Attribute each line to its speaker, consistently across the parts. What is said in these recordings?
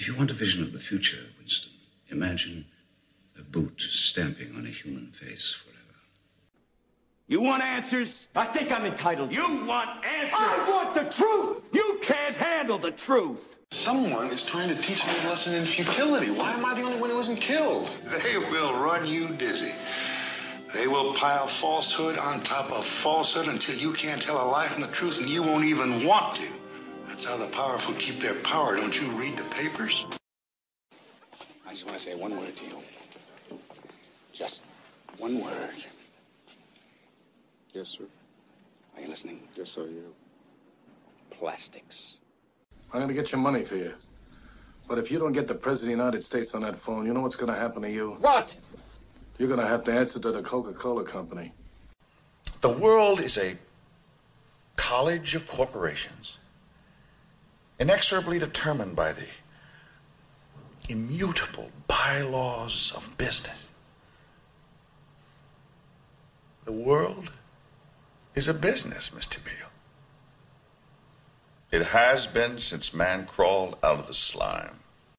Speaker 1: If you want a vision of the future, Winston, imagine a boot stamping on a human face forever.
Speaker 2: You want answers? I think I'm entitled. You want answers? I want the truth! You can't handle the truth!
Speaker 3: Someone is trying to teach me a lesson in futility. Why am I the only one who isn't killed?
Speaker 4: They will run you dizzy. They will pile falsehood on top of falsehood until you can't tell a lie from the truth, and you won't even want to. That's how the powerful keep their power. Don't you read the papers?
Speaker 5: I just want to say one word to you. Just one word.
Speaker 6: Yes, sir.
Speaker 5: Are you listening?
Speaker 6: Yes, I am.
Speaker 5: Plastics.
Speaker 7: I'm going to get your money for you. But if you don't get the President of the United States on that phone, you know what's going to happen to you?
Speaker 5: What?
Speaker 7: You're going to have to answer to the Coca-Cola Company.
Speaker 8: The world is a college of corporations, inexorably determined by the immutable bylaws of business. The world is a business, Mr. Beale. It has been since man crawled out of the slime.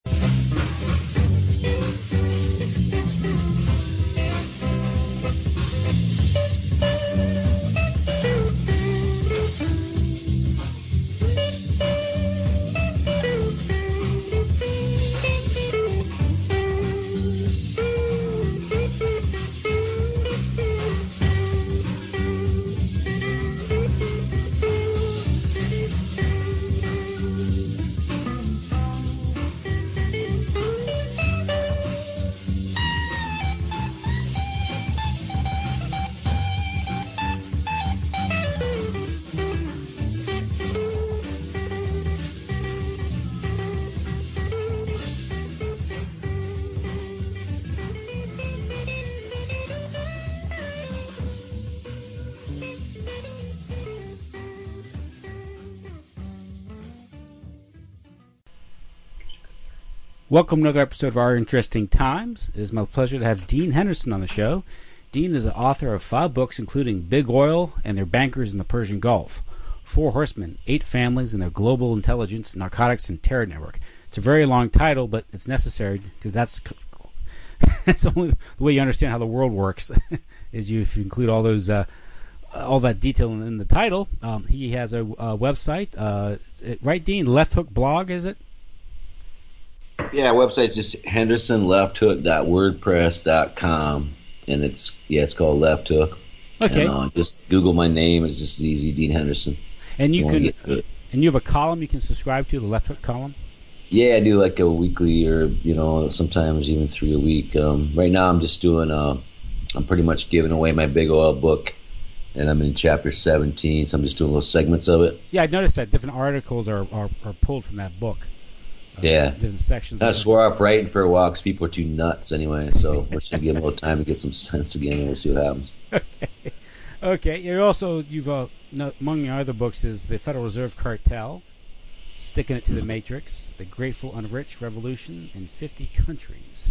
Speaker 9: Welcome to another episode of Our Interesting Times. It is my pleasure to have Dean Henderson on the show. Dean is the author of 5 books, including Big Oil and Their Bankers in the Persian Gulf, 4 Horsemen, 8 Families and Their Global Intelligence, Narcotics, and Terror Network. It's a very long title, but it's necessary because that's only the way you understand how the world works, is if you include all those all that detail in the title. He has a website, right, Dean? Left Hook blog, is it?
Speaker 10: Yeah, website's just hendersonlefthook.wordpress.com, and it's called Left Hook.
Speaker 9: Okay.
Speaker 10: And, just Google my name; it's just easy, Dean Henderson.
Speaker 9: And you have a column you can subscribe to, the Left Hook column.
Speaker 10: Yeah, I do like a weekly, or sometimes even 3 a week. Right now, I'm just doing. I'm pretty much giving away my Big Oil book, and I'm in chapter 17, so I'm just doing little segments of it.
Speaker 9: Yeah, I noticed that different articles are pulled from that book.
Speaker 10: Yeah.
Speaker 9: Different sections.
Speaker 10: I swore off writing for a while because people are too nuts anyway, so we're just going to give them a little time to get some sense again, and we'll see what happens.
Speaker 9: Okay. You've among your other books is The Federal Reserve Cartel, Sticking It to the Matrix, The Grateful Unrich Revolution in 50 Countries.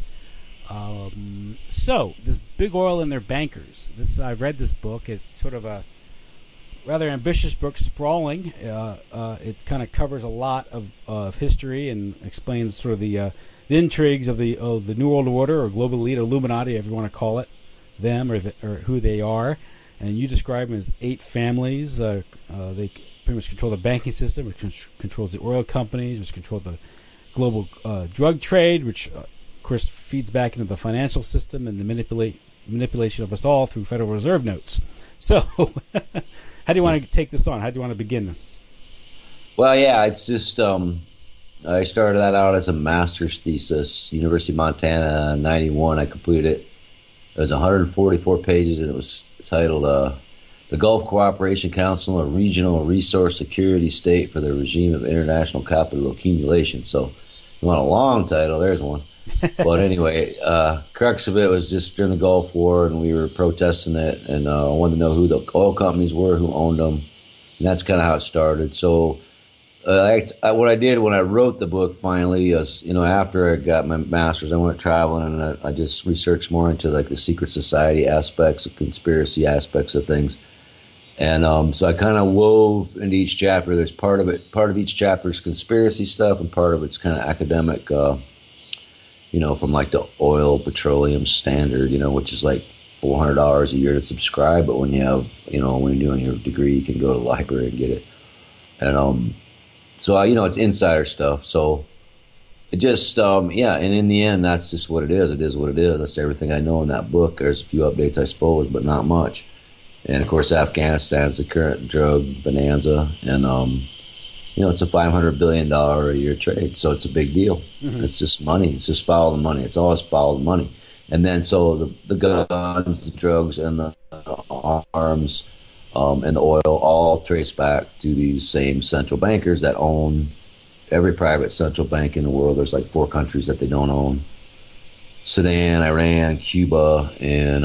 Speaker 9: So, this Big Oil and Their Bankers. I've read this book. It's sort of a rather ambitious book, sprawling. It kind of covers a lot of history and explains sort of the intrigues of the New World Order or global elite, or Illuminati, if you want to call it them, or who they are. And you describe them as 8 families. They pretty much control the banking system, which controls the oil companies, which control the global drug trade, which of course feeds back into the financial system and the manipulation of us all through Federal Reserve notes. So. How do you want to take this on? How do you want to begin?
Speaker 10: Well, yeah, it's just I started that out as a master's thesis, University of Montana, 91. I completed it. It was 144 pages, and it was titled The Gulf Cooperation Council, a Regional Resource Security State for the Regime of International Capital Accumulation. So you want a long title, there's one. But anyway, crux of it was just during the Gulf War, and we were protesting it, and I wanted to know who the oil companies were, who owned them, and that's kind of how it started. So what I did when I wrote the book finally was, after I got my master's, I went traveling, and I just researched more into like the secret society aspects, the conspiracy aspects of things. And so I kind of wove into each chapter. There's part of each chapter is conspiracy stuff, and part of it's kind of academic, from like the Oil Petroleum Standard, which is like $400 a year to subscribe. But when you have, when you're doing your degree, you can go to the library and get it. And so, it's insider stuff. So it just, and in the end, that's just what it is. It is what it is. That's everything I know in that book. There's a few updates, I suppose, but not much. And, of course, Afghanistan is the current drug bonanza. And, it's a $500 billion a year trade. So it's a big deal. Mm-hmm. It's just money. It's just follow the money. It's always follow the money. And then so the guns, the drugs, and the arms and the oil all trace back to these same central bankers that own every private central bank in the world. There's like 4 countries that they don't own. Sudan, Iran, Cuba, and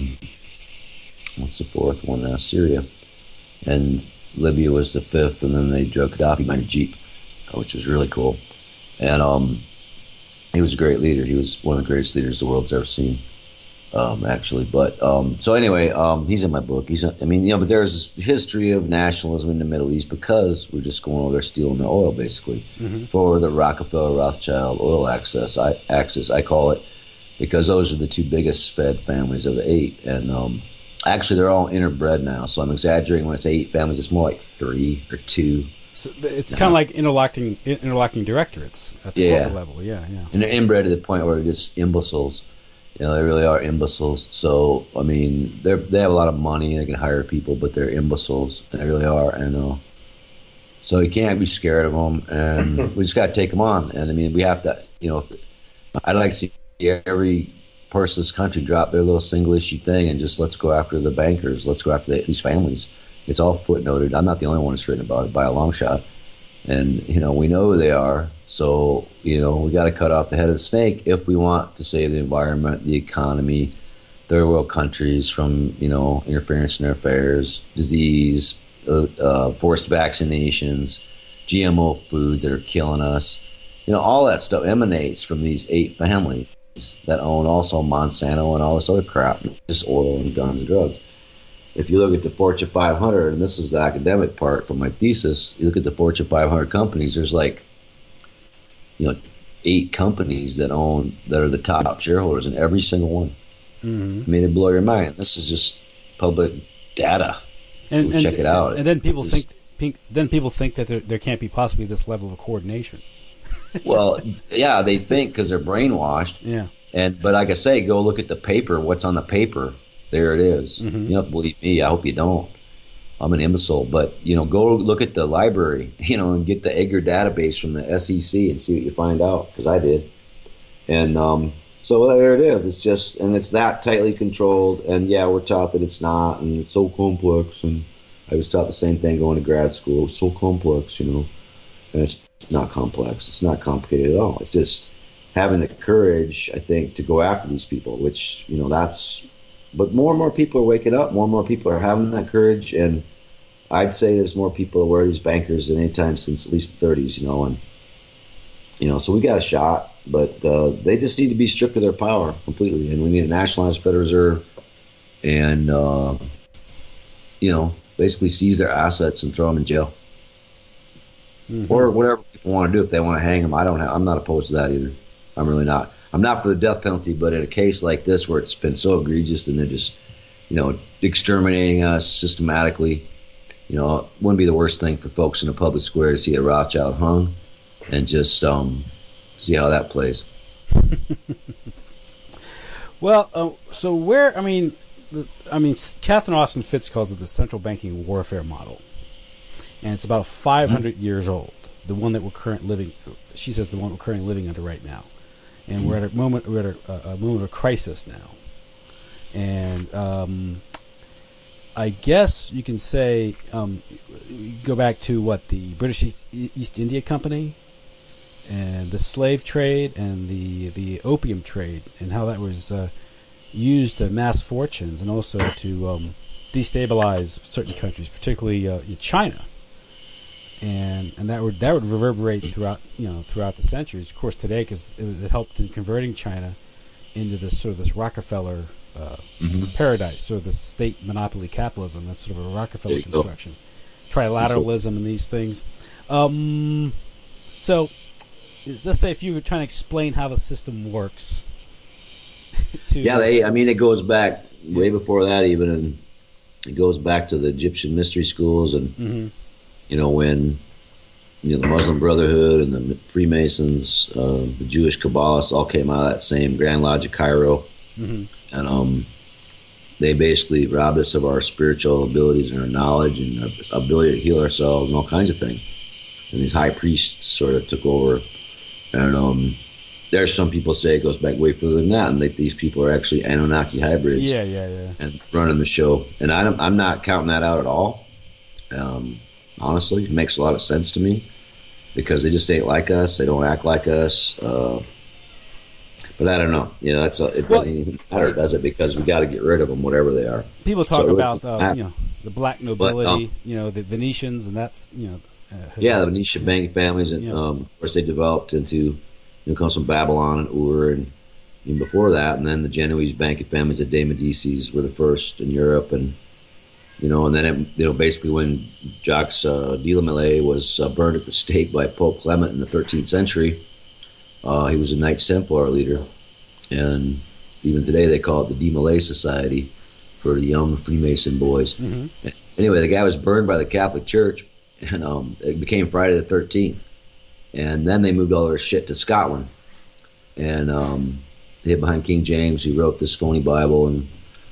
Speaker 10: what's the 4th one now? Syria. And Libya was the 5th, and then they drug Gaddafi behind a Jeep, which was really cool. And he was a great leader. He was one of the greatest leaders the world's ever seen, actually. But so anyway, he's in my book. But there's this history of nationalism in the Middle East because we're just going over there stealing the oil, basically, for the Rockefeller Rothschild oil axis, I call it, because those are the 2 biggest Fed families of the 8. And actually, they're all interbred now. So I'm exaggerating when I say 8 families. It's more like 3 or 2.
Speaker 9: So it's kind of like interlocking directorates at the corporate level. Yeah.
Speaker 10: And they're inbred to the point where they're just imbeciles. They really are imbeciles. So, they have a lot of money. They can hire people, but they're imbeciles. And they really are. And so you can't be scared of them. And we just got to take them on. And, we have to, I'd like to see every person in this country drop their little single issue thing and just let's go after the bankers. Let's go after these families. It's all footnoted. I'm not the only one that's written about it by a long shot. And, we know who they are. So, we got to cut off the head of the snake if we want to save the environment, the economy, third world countries from, interference in their affairs, disease, forced vaccinations, GMO foods that are killing us. All that stuff emanates from these 8 families that own also Monsanto and all this other crap, just oil and guns and drugs. If you look at the Fortune 500, and this is the academic part from my thesis, you look at the Fortune 500 companies, there's 8 companies that are the top shareholders in every single one. Mm-hmm. It'd blow your mind. This is just public data. And check it out.
Speaker 9: And then people think that there can't be possibly this level of coordination.
Speaker 10: Well, yeah, they think because they're brainwashed.
Speaker 9: Yeah.
Speaker 10: But like I say, go look at the paper. What's on the paper? There it is. Mm-hmm. You don't have to believe me. I hope you don't. I'm an imbecile. But, go look at the library, and get the Edgar database from the SEC and see what you find out, because I did. And so there it is. It's just, and it's that tightly controlled. And, yeah, we're taught that it's not, and it's so complex. And I was taught the same thing going to grad school. It's so complex, And it's not complex. It's not complicated at all. It's just having the courage, I think, to go after these people, which, but more and more people are waking up. More and more people are having that courage. And I'd say there's more people aware of these bankers than any time since at least the 30s, And, so we got a shot, but they just need to be stripped of their power completely. And we need a nationalized Federal Reserve and, basically seize their assets and throw them in jail. Mm-hmm. Or whatever people want to do. If they want to hang them, I'm not opposed to that either. I'm really not. I'm not for the death penalty, but in a case like this where it's been so egregious and they're just, exterminating us systematically, it wouldn't be the worst thing for folks in the public square to see a Rothschild hung and just see how that plays.
Speaker 9: Well, so where, Catherine Austin Fitts calls it the central banking warfare model. And it's about 500 years old. The one that we're currently living under right now. And we're at a moment of crisis now. And I guess you can say, go back to the British East India Company and the slave trade and the opium trade and how that was used to amass fortunes and also to destabilize certain countries, particularly China. And that would reverberate throughout the centuries. Of course, today, because it helped in converting China into this Rockefeller paradise, or the state monopoly capitalism. That's sort of a Rockefeller construction. Trilateralism and these things. So, let's say if you were trying to explain how the system works.
Speaker 10: It goes back way before that even, and it goes back to the Egyptian mystery schools, and when the Muslim Brotherhood and the Freemasons, the Jewish Kabbalists all came out of that same Grand Lodge of Cairo, and they basically robbed us of our spiritual abilities and our knowledge and our ability to heal ourselves and all kinds of things. And these high priests sort of took over, and there's some people say it goes back way further than that, and these people are actually Anunnaki hybrids. And running the show. And I'm not counting that out at all. Honestly, it makes a lot of sense to me because they just ain't like us. They don't act like us. But I don't know. It doesn't even matter, does it? Because we got to get rid of them, whatever they are.
Speaker 9: People talk about the black nobility, the Venetians, and that's the
Speaker 10: Venetian banking families, and of course they developed into. Comes from Babylon and Ur, and even before that, and then the Genoese banking families, the de Medicis, were the first in Europe, and and then basically when Jacques de la Melee was burned at the stake by Pope Clement in the 13th century, he was a Knights Templar leader, and even today they call it the de Malay Society for the young Freemason boys. Anyway, the guy was burned by the Catholic Church, and it became Friday the 13th. And then they moved all their shit to Scotland, and they hid behind King James, who wrote this phony Bible, and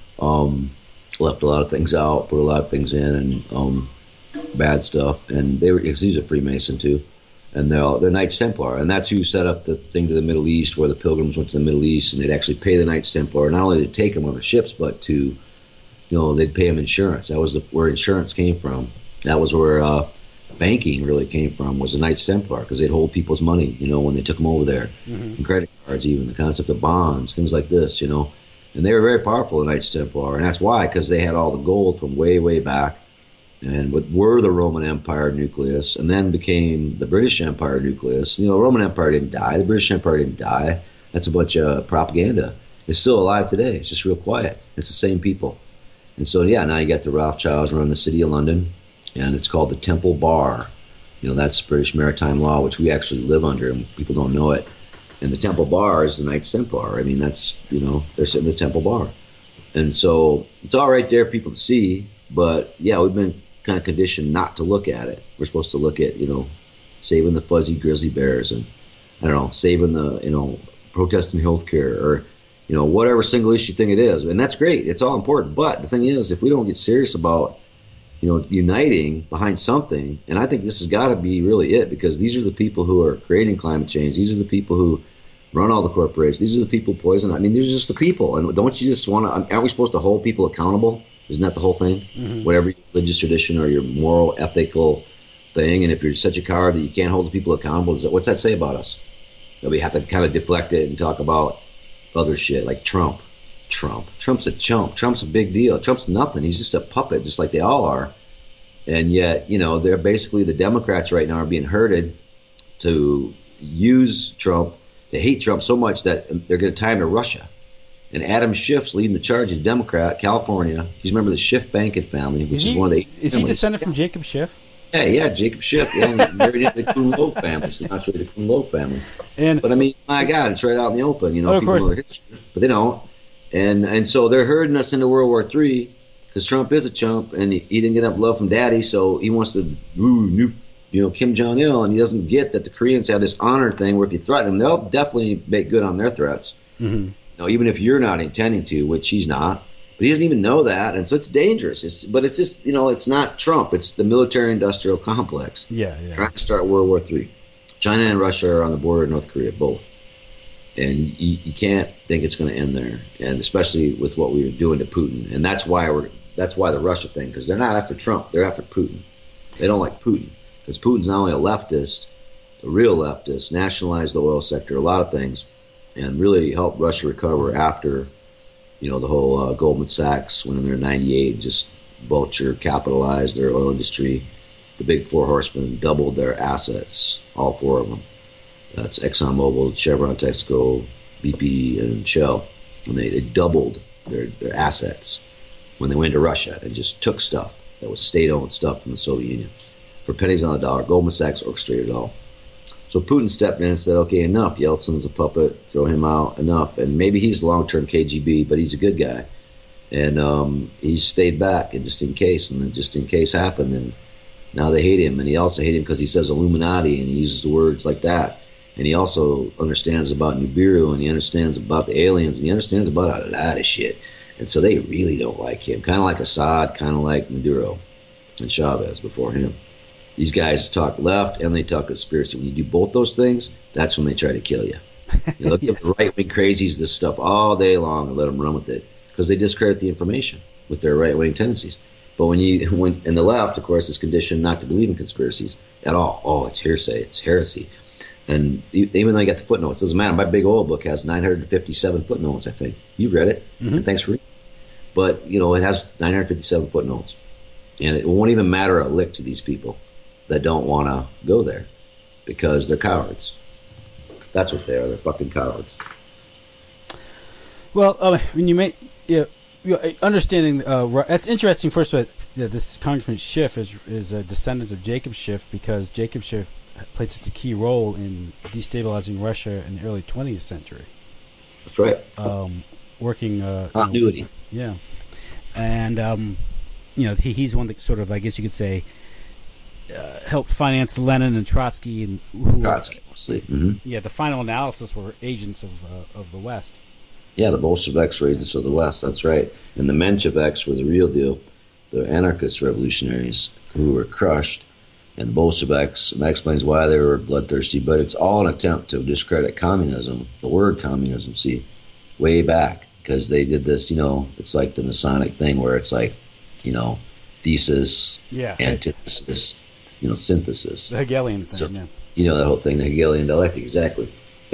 Speaker 10: left a lot of things out, put a lot of things in, and bad stuff. And he's a Freemason too, and they're Knights Templar, and that's who set up the thing to the Middle East, where the Pilgrims went to the Middle East, and they'd actually pay the Knights Templar not only to take them on the ships, but to, they'd pay them insurance. That was where insurance came from. That was where banking really came from, was the Knights Templar, because they'd hold people's money, when they took them over there, and credit cards, even the concept of bonds, things like this, and they were very powerful, the Knights Templar, and that's why, because they had all the gold from way, way back, and were the Roman Empire nucleus, and then became the British Empire nucleus. The Roman Empire didn't die, the British Empire didn't die. That's a bunch of propaganda. It's still alive today. It's just real quiet. It's the same people. And so, now you got the Rothschilds running the city of London, and it's called the Temple Bar. That's British maritime law, which we actually live under, and people don't know it. And the Temple Bar is the Knights Templar. I mean, that's, they're sitting in the Temple Bar. And so it's all right there for people to see, but, we've been kind of conditioned not to look at it. We're supposed to look at, saving the fuzzy grizzly bears, and, saving the, protesting healthcare, or, whatever single issue thing it is. And that's great. It's all important. But the thing is, if we don't get serious about uniting behind something, and I think this has got to be really it, because these are the people who are creating climate change. These are the people who run all the corporations. These are the people poison. I mean, these are just the people. And don't you just want to? Aren't we supposed to hold people accountable? Isn't that the whole thing? Whatever your religious tradition or your moral, ethical thing. And if you're such a coward that you can't hold the people accountable, what's that say about us? That we have to kind of deflect it and talk about other shit like Trump. Trump's a chump. Trump's a big deal. Trump's nothing. He's just a puppet, just like they all are. And yet, they're basically, the Democrats right now are being herded to use Trump, to hate Trump so much that they're going to tie him to Russia. And Adam Schiff's leading the charge. He's Democrat, California. He's a member of the Schiff banking family, which is one of the.
Speaker 9: Is he descended from Jacob Schiff?
Speaker 10: Yeah, Jacob Schiff. Yeah, married into the Kuhn Loeb family. So that's really the Kuhn Loeb family. But I mean, my God, it's right out in the open. People know their history, but they don't. And so they're herding us into World War III, because Trump is a chump, and he didn't get enough love from Daddy, so he wants to nuke, Kim Jong-il, and he doesn't get that the Koreans have this honor thing where if you threaten them, they'll definitely make good on their threats. Even if you're not intending to, which he's not. But he doesn't even know that, and so it's dangerous. But it's just, it's not Trump. It's the military-industrial complex. Trying to start World War III. China and Russia are on the border of North Korea, both. And you can't think it's going to end there, and especially with what we're doing to Putin. And that's why the Russia thing, because they're not after Trump, they're after Putin. They don't like Putin, because Putin's not only a leftist, a real leftist, nationalized the oil sector, a lot of things, and really helped Russia recover after, the whole Goldman Sachs went in there in '98, just vulture capitalized their oil industry. The big four horsemen doubled their assets, all four of them. That's ExxonMobil, Chevron, Texaco, BP, and Shell. And they doubled their assets when they went to Russia and just took stuff that was state-owned stuff from the Soviet Union for pennies on the dollar. Goldman Sachs orchestrated it all. So Putin stepped in and said, okay, enough. Yeltsin's a puppet. Throw him out. Enough. And maybe he's long-term KGB, but he's a good guy. And he stayed back, and just in case. And then just in case happened. And now they hate him. And he also hate him because he says Illuminati, and he uses the words like that. And he also understands about Nibiru, and he understands about the aliens, and he understands about a lot of shit. And so they really don't like him. Kind of like Assad, kind of like Maduro and Chavez before him. These guys talk left and they talk conspiracy. When you do both those things, that's when they try to kill you. You look at the right-wing crazies, this stuff all day long, and let them run with it because they discredit the information with their right-wing tendencies. But when in the left, of course, is conditioned not to believe in conspiracies at all. Oh, it's hearsay, it's heresy. And even though you got the footnotes, it doesn't matter. My big old book has 957 footnotes, I think. You've read it, and thanks for reading. But, it has 957 footnotes. And it won't even matter a lick to these people that don't want to go there because they're cowards. That's what they are. They're fucking cowards.
Speaker 9: Well, when you make understanding, that's interesting. First of all, this Congressman Schiff is a descendant of Jacob Schiff because Jacob Schiff played such a key role in destabilizing Russia in the early 20th century.
Speaker 10: That's right.
Speaker 9: Working
Speaker 10: continuity.
Speaker 9: Yeah, and he's one that sort of, I guess you could say, helped finance Lenin and Trotsky, and
Speaker 10: Trotsky mostly.
Speaker 9: Yeah, the final analysis were agents of the West.
Speaker 10: Yeah, the Bolsheviks were agents of the West. That's right. And the Mensheviks were the real deal, the anarchist revolutionaries who were crushed. And the Bolsheviks, and that explains why they were bloodthirsty. But it's all an attempt to discredit communism, the word communism. See, way back, because they did this. It's like the Masonic thing where it's like, thesis, antithesis, synthesis.
Speaker 9: The Hegelian thing,
Speaker 10: so, that whole thing, the Hegelian dialectic, exactly.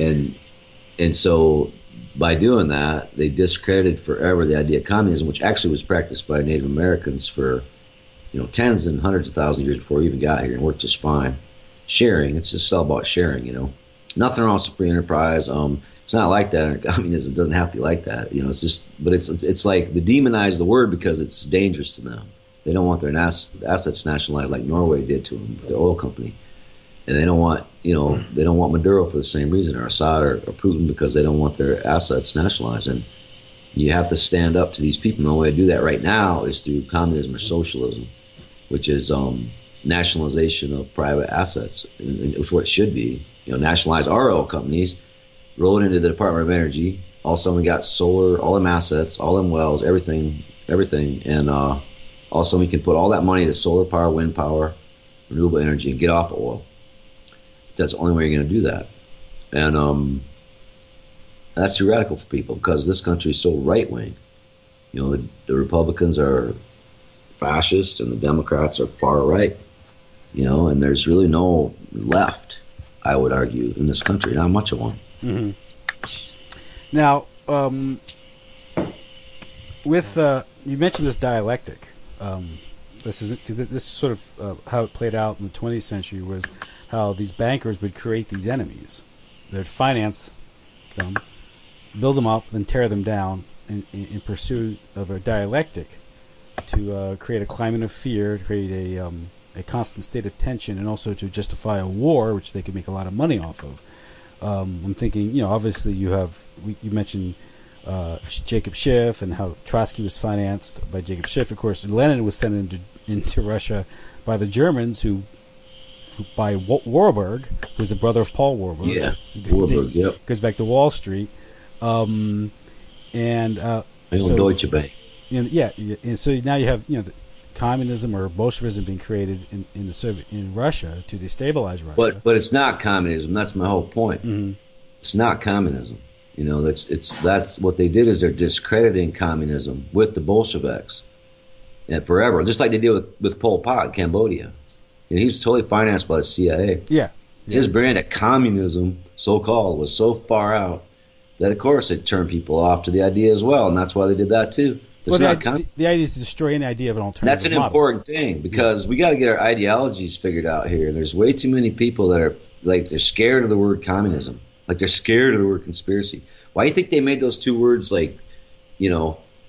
Speaker 10: And so by doing that, they discredited forever the idea of communism, which actually was practiced by Native Americans for, tens and hundreds of thousands of years before we even got here, and worked just fine. Sharing, it's just all about sharing, Nothing wrong with free enterprise. It's not like that. Communism doesn't have to be like that. It's just, but it's like they demonize the word because it's dangerous to them. They don't want their assets nationalized like Norway did to them with their oil company, and they don't want Maduro for the same reason, or Assad or Putin, because they don't want their assets nationalized. And you have to stand up to these people. And the only way to do that right now is through communism or socialism, which is nationalization of private assets. It's what it should be. Nationalize our oil companies, roll it into the Department of Energy. Also, we got solar, all them assets, all them wells, everything, and also we can put all that money to solar power, wind power, renewable energy, and get off of oil. That's the only way you're going to do that. And that's too radical for people because this country is so right-wing. The Republicans are fascist and the Democrats are far right. And there's really no left, I would argue, in this country. Not much of one.
Speaker 9: Mm-hmm. Now, you mentioned this dialectic. This is sort of how it played out in the 20th century, was how these bankers would create these enemies. They'd finance them, build them up, then tear them down in pursuit of a dialectic to create a climate of fear, to create a constant state of tension, and also to justify a war, which they could make a lot of money off of. I'm thinking, obviously you mentioned Jacob Schiff and how Trotsky was financed by Jacob Schiff. Of course, Lenin was sent into Russia by the Germans, who by Warburg, who's the brother of Paul Warburg.
Speaker 10: Yeah, Warburg. Yep.
Speaker 9: Goes back to Wall Street, and
Speaker 10: Deutsche Bank.
Speaker 9: And so now you have the communism or Bolshevism being created in Russia to destabilize Russia.
Speaker 10: But it's not communism. That's my whole point.
Speaker 9: Mm-hmm.
Speaker 10: It's not communism. That's what they did, is they're discrediting communism with the Bolsheviks, and forever, just like they did with Pol Pot in Cambodia. He's totally financed by the CIA.
Speaker 9: Yeah.
Speaker 10: His brand of communism, so-called, was so far out that, of course, it turned people off to the idea as well, and that's why they did that too.
Speaker 9: The idea is to destroy any idea of an alternative
Speaker 10: That's an
Speaker 9: model.
Speaker 10: Important thing, because we got to get our ideologies figured out here. There's way too many people that are they're scared of the word communism, like they're scared of the word conspiracy. Why do you think they made those two words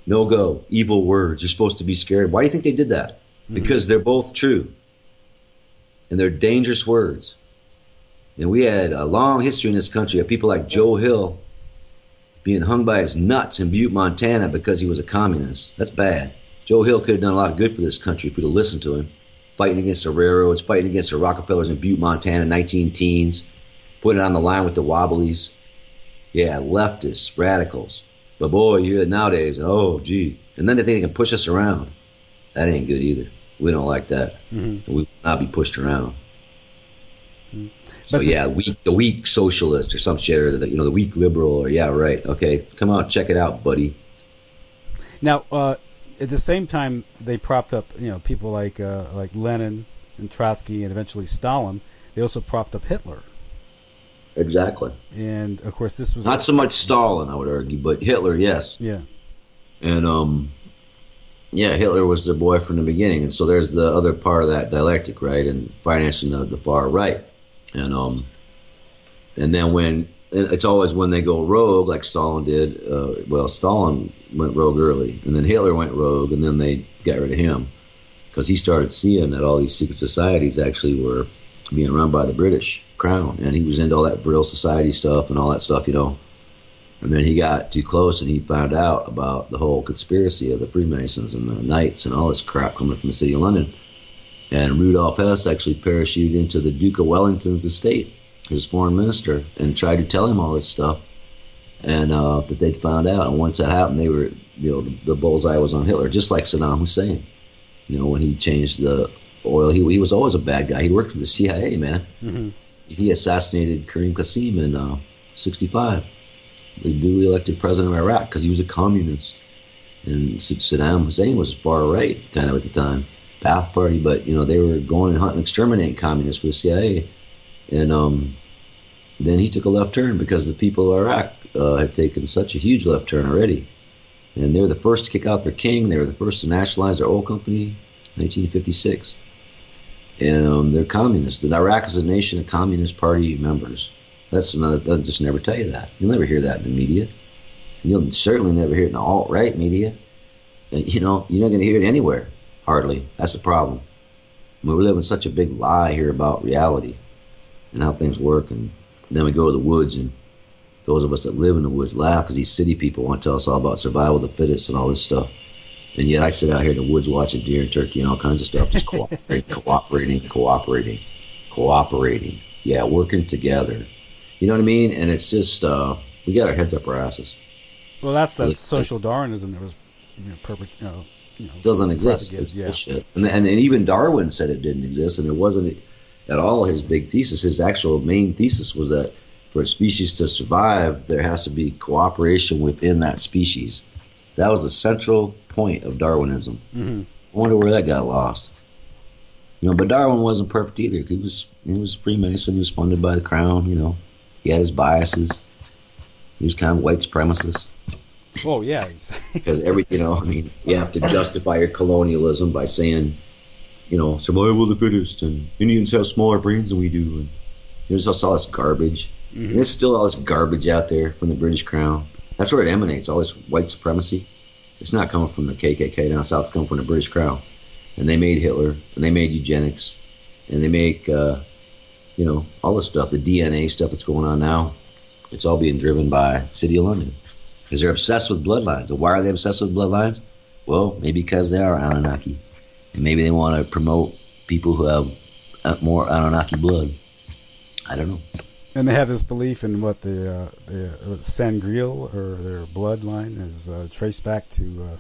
Speaker 10: no go, evil words. You're supposed to be scared. Why do you think they did that? Because they're both true. And they're dangerous words. And we had a long history in this country of people like Joe Hill being hung by his nuts in Butte, Montana because he was a communist. That's bad. Joe Hill could have done a lot of good for this country if we'd have listened to him. Fighting against the railroads, fighting against the Rockefellers in Butte, Montana, 19-teens, putting it on the line with the Wobblies. Yeah, leftists, radicals. But boy, you hear it nowadays, oh, gee. And then they think they can push us around. That ain't good either. We don't like that. We will not be pushed around. So yeah, the weak socialist or some shit, or the weak liberal, or yeah, right. Okay, come out, check it out, buddy.
Speaker 9: Now, at the same time, they propped up people like Lenin and Trotsky and eventually Stalin. They also propped up Hitler.
Speaker 10: Exactly.
Speaker 9: And of course, this was
Speaker 10: not so much Stalin, I would argue, but Hitler, yes.
Speaker 9: Yeah.
Speaker 10: And yeah, Hitler was their boy from the beginning, and so there's the other part of that dialectic, right, and financing the far right, and then when it's always when they go rogue, like Stalin did. Stalin went rogue early, and then Hitler went rogue, and then they got rid of him because he started seeing that all these secret societies actually were being run by the British Crown, and he was into all that Vril Society stuff and all that stuff, And then he got too close, and he found out about the whole conspiracy of the Freemasons and the Knights and all this crap coming from the city of London. And Rudolf Hess actually parachuted into the Duke of Wellington's estate, his foreign minister, and tried to tell him all this stuff, and that they'd found out. And once that happened, they were, the bullseye was on Hitler, just like Saddam Hussein. When he changed the oil, he was always a bad guy. He worked for the CIA, man. He assassinated Karim Qasem in '65. The newly elected president of Iraq, because he was a communist. And Saddam Hussein was far right kind of at the time, Ba'ath Party, but they were going and hunting and exterminating communists for the CIA. And then he took a left turn because the people of Iraq had taken such a huge left turn already. And they were the first to kick out their king. They were the first to nationalize their oil company, 1956. And they're communists. And Iraq is a nation of Communist Party members. That's another. They'll just never tell you that. You'll never hear that in the media. You'll certainly never hear it in the alt-right media. You're not going to hear it anywhere, hardly. That's the problem. We live in such a big lie here about reality and how things work, and then we go to the woods, and those of us that live in the woods laugh because these city people want to tell us all about survival of the fittest and all this stuff. And yet I sit out here in the woods watching deer and turkey and all kinds of stuff, just cooperating. Yeah, working together. You know what I mean? And it's just, we got our heads up our asses.
Speaker 9: Well, that's that social Darwinism that was,
Speaker 10: doesn't exist. It's bullshit. And even Darwin said it didn't exist, and it wasn't at all his big thesis. His actual main thesis was that for a species to survive, there has to be cooperation within that species. That was the central point of Darwinism. I wonder where that got lost. But Darwin wasn't perfect either. He was Freemason. He was funded by the Crown. He had his biases. He was kind of white supremacist.
Speaker 9: Oh yeah,
Speaker 10: because you have to justify your colonialism by saying, survival of the fittest, and Indians have smaller brains than we do, and there's just all this garbage. And there's still all this garbage out there from the British Crown. That's where it emanates. All this white supremacy. It's not coming from the KKK down south. It's coming from the British Crown. And they made Hitler, and they made eugenics, and they make, all this stuff, the DNA stuff that's going on now. It's all being driven by the City of London because they're obsessed with bloodlines. And why are they obsessed with bloodlines? Well, maybe because they are Anunnaki, and maybe they want to promote people who have more Anunnaki blood. I don't know.
Speaker 9: And they have this belief in what the Sangreal, or their bloodline, is traced back to.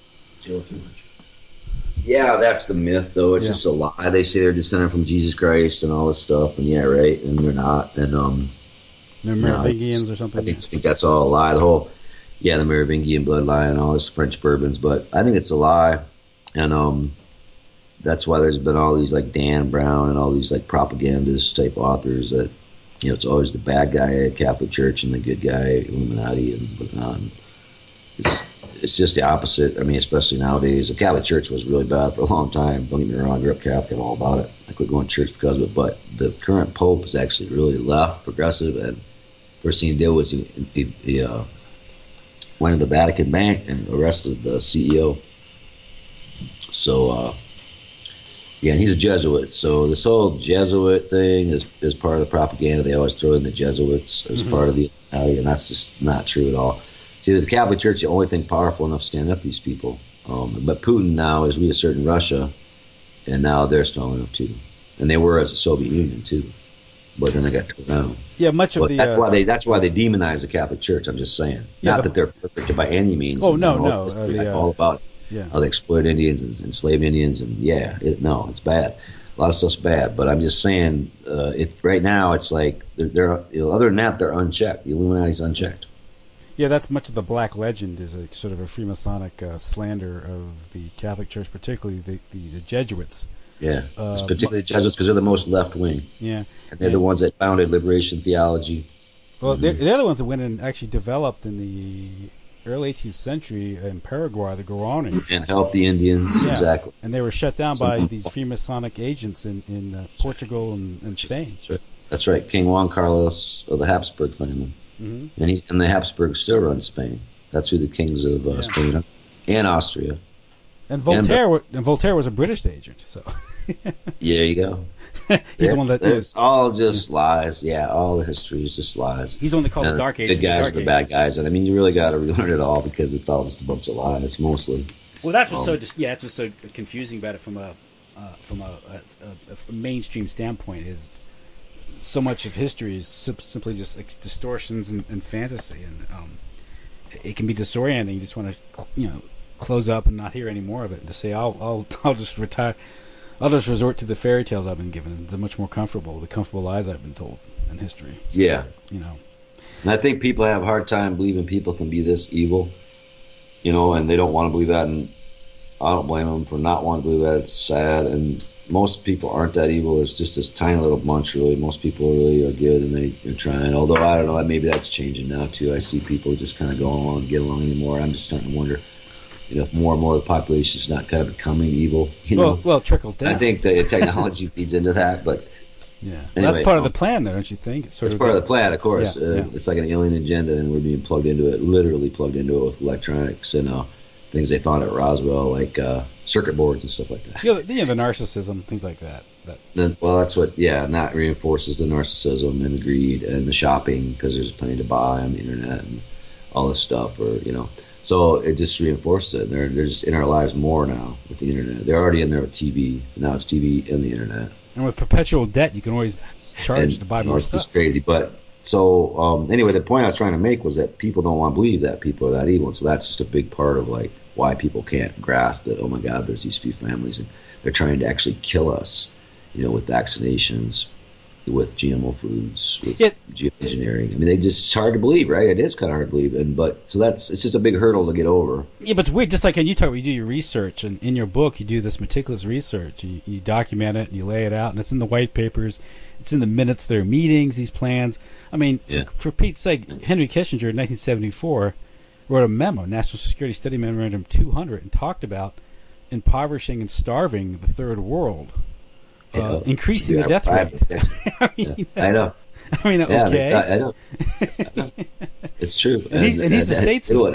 Speaker 10: Yeah, that's the myth, though. It's just a lie. They say they're descended from Jesus Christ and all this stuff, and right, and they're not. And
Speaker 9: they're Merovingians or something.
Speaker 10: I think that's all a lie. The Merovingian bloodline and all this French bourbons, but I think it's a lie, and that's why there's been all these like Dan Brown and all these like propagandist type authors that it's always the bad guy at Catholic Church and the good guy Illuminati and whatnot. It's just the opposite. I mean, especially nowadays. The Catholic Church was really bad for a long time. Don't get me wrong, I grew up Catholic, I'm all about it. I quit going to church because of it. But the current Pope is actually really left, progressive, and first thing he did was he went to the Vatican Bank and arrested the CEO. So, yeah, and he's a Jesuit. So this whole Jesuit thing is part of the propaganda. They always throw in the Jesuits as part of the Italian, and that's just not true at all. See, the Catholic Church is the only thing powerful enough to stand up to these people. But Putin now is reasserting Russia, and now they're strong enough too. And they were as the Soviet Union too. But then they got torn down.
Speaker 9: Yeah, much of the
Speaker 10: that's why they demonize the Catholic Church. I'm just saying, not that they're perfect by any means.
Speaker 9: Oh no.
Speaker 10: All about how they exploit Indians and enslave Indians, and it's bad. A lot of stuff's bad. But I'm just saying, right now it's like they're other than that they're unchecked. The Illuminati's unchecked.
Speaker 9: Yeah, that's much of the Black Legend is a sort of a Freemasonic slander of the Catholic Church, particularly the Jesuits.
Speaker 10: Yeah, particularly the Jesuits because they're the most left wing.
Speaker 9: Yeah,
Speaker 10: and they're the ones that founded liberation theology.
Speaker 9: Well, they're the ones that went and actually developed in the early 18th century in Paraguay the Guaranis
Speaker 10: and helped the Indians.
Speaker 9: Yeah.
Speaker 10: Exactly.
Speaker 9: And they were shut down by these Freemasonic agents in Portugal and Spain.
Speaker 10: That's right. King Juan Carlos of the Habsburg family, and the Habsburgs still run Spain. That's who the kings of Spain are, and Austria.
Speaker 9: And Voltaire was a British agent, so.
Speaker 10: Yeah, there you go.
Speaker 9: He's the one that.
Speaker 10: It's all just lies. Yeah, all the history is just lies.
Speaker 9: He's the one that called the Dark Ages.
Speaker 10: Good guys are the bad guys, and I mean, you really got to relearn it all because it's all just a bunch of lies, mostly.
Speaker 9: Well, that's what's that's what's so confusing about it from a mainstream standpoint is so much of history is simply just distortions and fantasy, and it can be disorienting. You just want to, close up and not hear any more of it, and to say I'll just retire. I'll just resort to the fairy tales I've been given. They're much more comfortable. The comfortable lies I've been told in history.
Speaker 10: Yeah, And I think people have a hard time believing people can be this evil, and they don't want to believe that. And I don't blame them for not wanting to believe that. It's sad, and most people aren't that evil. There's just this tiny little bunch. Really, most people really are good, and they're trying. Although I don't know, maybe that's changing now too. I see people just kind of go along and get along anymore. I'm just starting to wonder. If more and more of the population is not kind of becoming evil,
Speaker 9: Well, it trickles down.
Speaker 10: I think the technology feeds into that, but
Speaker 9: anyway,
Speaker 10: that's
Speaker 9: part of the plan, though, don't you think? It's
Speaker 10: part of the plan, of course. It's like an alien agenda, and we're being plugged into it, literally plugged into it with electronics and things they found at Roswell, like circuit boards and stuff like that.
Speaker 9: The narcissism, things like that.
Speaker 10: That's what, and that reinforces the narcissism and the greed and the shopping because there's plenty to buy on the internet and all this stuff, So it just reinforced it. They're just in our lives more now with the internet. They're already in there with TV. Now it's TV and the internet.
Speaker 9: And with perpetual debt, you can always charge to buy more stuff.
Speaker 10: It's crazy. But so anyway, the point I was trying to make was that people don't want to believe that people are that evil. So that's just a big part of why people can't grasp that. Oh my God, there's these few families and they're trying to actually kill us. With vaccinations, with GMO foods, with geoengineering. I mean, it's hard to believe, right? It is kind of hard to believe, it's just a big hurdle to get over.
Speaker 9: Yeah, but it's weird. Just like when you do your research, and in your book, you do this meticulous research. You document it, and you lay it out, and it's in the white papers, it's in the minutes of their meetings, these plans. I mean, for Pete's sake, Henry Kissinger in 1974 wrote a memo, National Security Study Memorandum 200, and talked about impoverishing and starving the third world. Increasing the death rate.
Speaker 10: I know.
Speaker 9: Okay.
Speaker 10: I know. It's true.
Speaker 9: And he's a statesman.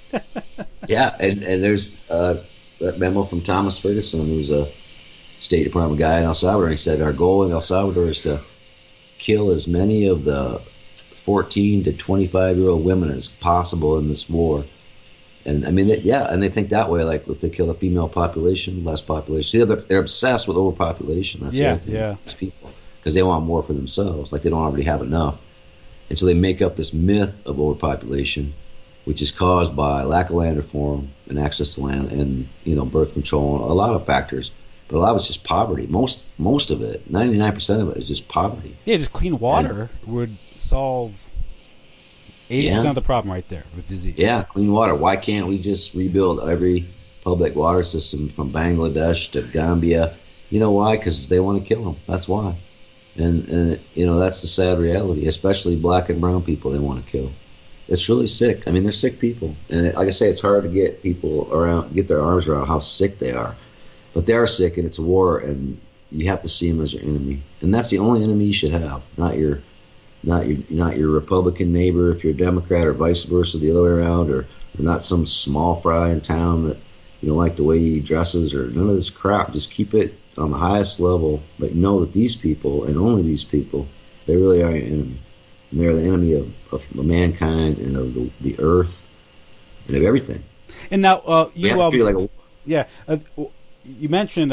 Speaker 10: And there's that memo from Thomas Ferguson, who's a State Department guy in El Salvador. He said, our goal in El Salvador is to kill as many of the 14 to 25-year-old women as possible in this war. And I mean, and they think that way, like if they kill the female population, less population. See, they're obsessed with overpopulation. That's the other thing. These people, because they want more for themselves, like they don't already have enough. And so they make up this myth of overpopulation, which is caused by lack of land reform and access to land, and birth control, and a lot of factors. But a lot of it's just poverty. Most of it, 99% of it, is just poverty.
Speaker 9: Yeah, just clean water would solve 80% of the problem right there with disease.
Speaker 10: Yeah, clean water. Why can't we just rebuild every public water system from Bangladesh to Gambia? You know why? Because they want to kill them. That's why. And that's the sad reality, especially black and brown people they want to kill. It's really sick. I mean, they're sick people. And like I say, it's hard to get people get their arms around how sick they are. But they are sick, and it's a war, and you have to see them as your enemy. And that's the only enemy you should have, not your not your Republican neighbor if you're a Democrat, or vice versa, the other way around, or not some small fry in town that you don't like the way he dresses, or none of this crap. Just keep it on the highest level, but know that these people, and only these people, they really are your enemy. And they're the enemy of mankind and of the earth and of everything.
Speaker 9: And now,
Speaker 10: you
Speaker 9: mentioned,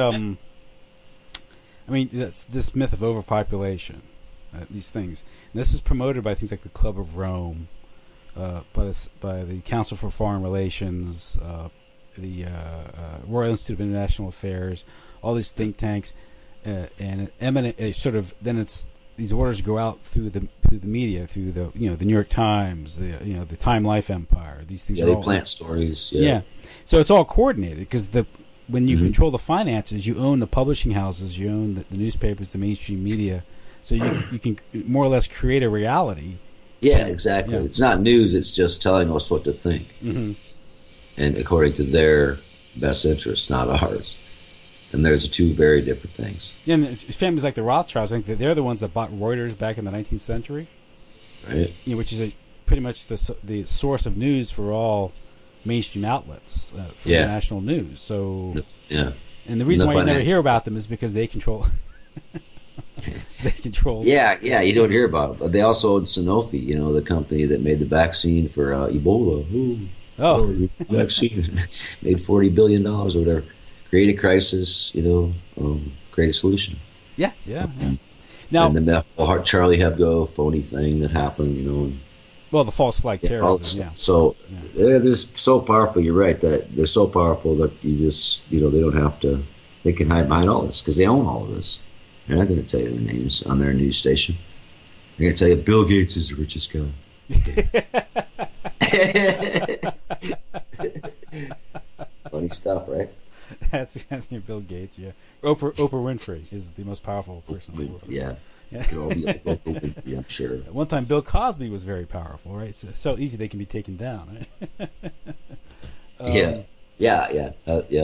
Speaker 9: that's this myth of overpopulation, these things. And this is promoted by things like the Club of Rome, by the Council for Foreign Relations, the Royal Institute of International Affairs, all these think tanks, and these orders go out through the media, through the New York Times, the Time Life Empire. These things
Speaker 10: they plant stories. Yeah.
Speaker 9: So it's all coordinated because when you control the finances, you own the publishing houses, you own the newspapers, the mainstream media, so you can more or less create a reality.
Speaker 10: Yeah, exactly. Yeah. It's not news; it's just telling us what to think, and according to their best interests, not ours. And there's two very different things.
Speaker 9: Yeah, and families like the Rothschilds, I think that they're the ones that bought Reuters back in the 19th century,
Speaker 10: right?
Speaker 9: Which is pretty much the source of news for all mainstream outlets for the national news. So, and the reason why you never hear about them is because they control. They control.
Speaker 10: Yeah, you don't hear about it. But they also own Sanofi, the company that made the vaccine for Ebola. Vaccine made $40 billion or whatever. Create a crisis, create a solution.
Speaker 9: Yeah. Now,
Speaker 10: and then the whole Charlie Hebdo phony thing that happened,
Speaker 9: Well, the false flag terrorism. Yeah.
Speaker 10: So they're so powerful. You're right that they're so powerful that you just, they don't have to. They can hide behind all this because they own all of this. They're not going to tell you their names on their news station. They're going to tell you Bill Gates is the richest guy. Funny stuff, right?
Speaker 9: That's Bill Gates, yeah. Oprah Winfrey is the most powerful person in the world.
Speaker 10: Yeah. It could all be Oprah Winfrey, I'm sure.
Speaker 9: At one time, Bill Cosby was very powerful, right? So easy they can be taken down,
Speaker 10: right? Yeah.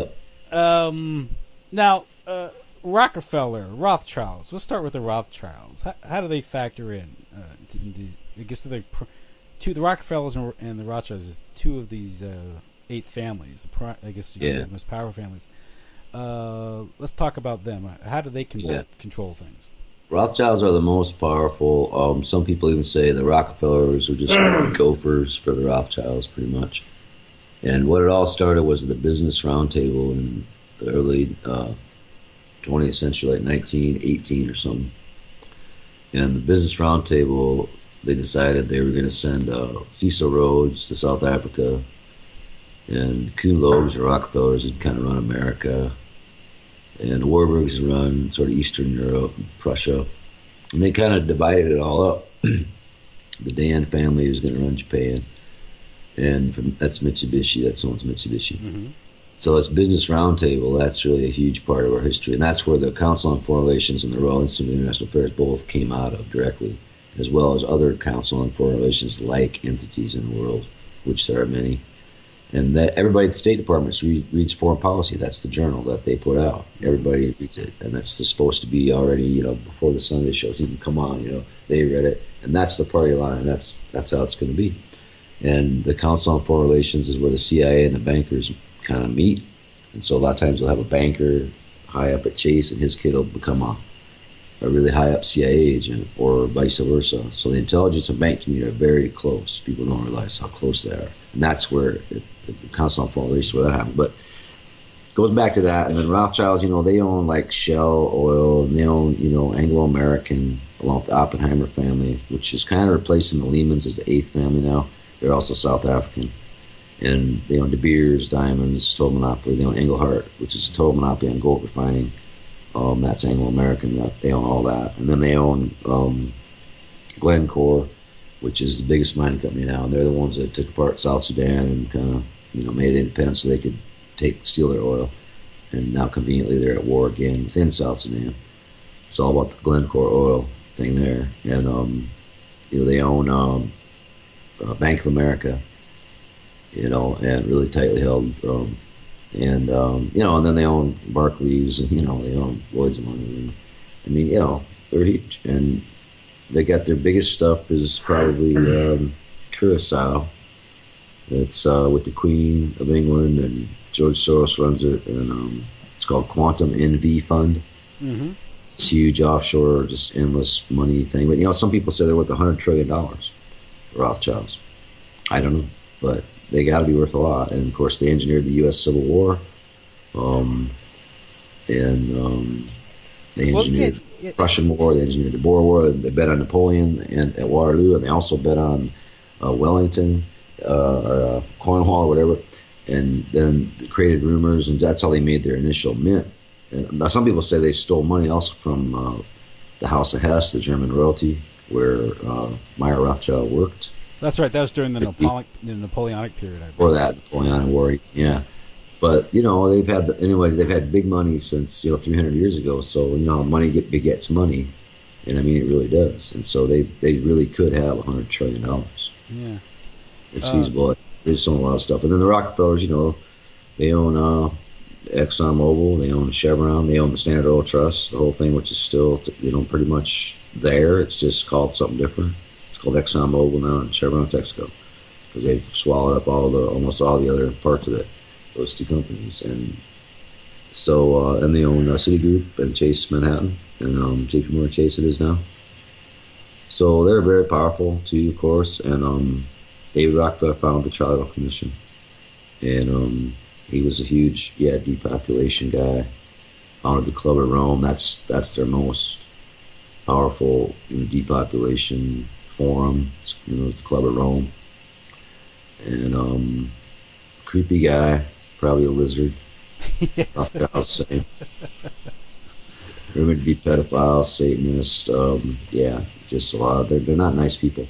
Speaker 9: Now, Rockefeller, Rothschilds. Let's start with the Rothschilds. How do they factor in? I guess the Rockefellers and the Rothschilds, two of these 8 families. I guess you could say the most powerful families. Let's talk about them. How do they control things?
Speaker 10: Rothschilds are the most powerful. Some people even say the Rockefellers are just gophers for the Rothschilds, pretty much. And what it all started was the Business Roundtable in the early 20th century, like 1918 or something. And the Business Roundtable, they decided they were going to send Cecil Rhodes to South Africa, and Kuhn Loebs, the Rockefellers, would kind of run America, and the Warburgs would run sort of Eastern Europe and Prussia. And they kind of divided it all up. The Dan family was going to run Japan, and that's Mitsubishi. That's owns Mitsubishi. Mm-hmm. So this Business Roundtable, that's really a huge part of our history, and that's where the Council on Foreign Relations and the Royal Institute of International Affairs both came out of directly, as well as other Council on Foreign Relations like entities in the world, which there are many. And that everybody at the State Department reads Foreign Policy. That's the journal that they put out. Everybody reads it, and that's supposed to be already, before the Sunday shows even come on. They read it, and that's the party line. That's how it's going to be. And the Council on Foreign Relations is where the CIA and the bankers kind of meet. And so a lot of times we'll have a banker high up at Chase, and his kid will become a really high up CIA agent, or vice versa. So the intelligence and bank community are very close. People don't realize how close they are, and that's where the Council on Foreign Relations, where that happened. But it goes back to that. And then Rothschilds, they own like Shell Oil, and they own Anglo American, along with the Oppenheimer family, which is kind of replacing the Lehmans as the 8th family now. They're also South African. And they own De Beers, Diamonds, total monopoly. They own Engelhart, which is a total monopoly on gold refining. That's Anglo-American. They own all that. And then they own Glencore, which is the biggest mining company now. And they're the ones that took apart South Sudan and kind of, made it independent so they could steal their oil. And now conveniently they're at war again within South Sudan. It's all about the Glencore oil thing there. And, they own Bank of America, and really tightly held. And then they own Barclays, and, they own Lloyd's of London. They're huge. And they got their biggest stuff is probably Curacao. It's with the Queen of England, and George Soros runs it, and it's called Quantum NV Fund.
Speaker 9: Mm-hmm.
Speaker 10: It's huge offshore, just endless money thing. But some people say they're worth $100 trillion. Rothschilds. I don't know, but they got to be worth a lot. And of course, they engineered the U.S. Civil War, they engineered the Prussian War. They engineered the Boer War. They bet on Napoleon and at Waterloo, and they also bet on Wellington or Cornwall or whatever. And then they created rumors, and that's how they made their initial mint. And some people say they stole money also from the House of Hesse, the German royalty, where Meyer Rothschild worked.
Speaker 9: That's right. That was during the Napoleonic period.
Speaker 10: Before that, Napoleonic War, yeah. But they've had big money since 300 years ago. So money begets money, and I mean it really does. And so they really could have $100 trillion.
Speaker 9: Yeah,
Speaker 10: it's feasible. They just own a lot of stuff. And then the Rockefellers, they own ExxonMobil, they own Chevron, they own the Standard Oil Trust, the whole thing, which is still pretty much there. It's just called something different. It's called ExxonMobil now and Chevron Texaco, because they've swallowed up almost all the other parts of it, those two companies. And so and they own Citigroup and Chase Manhattan, and JP Morgan Chase it is now. So they're very powerful too, of course. And David Rockefeller founded the Charter Oak Commission, and he was a huge depopulation guy. Founded the Club of Rome. That's their most powerful depopulation forum. It's the Club of Rome. And creepy guy, probably a lizard. I'll say. Rumored to be pedophile, Satanist. Just a lot. They're not nice people.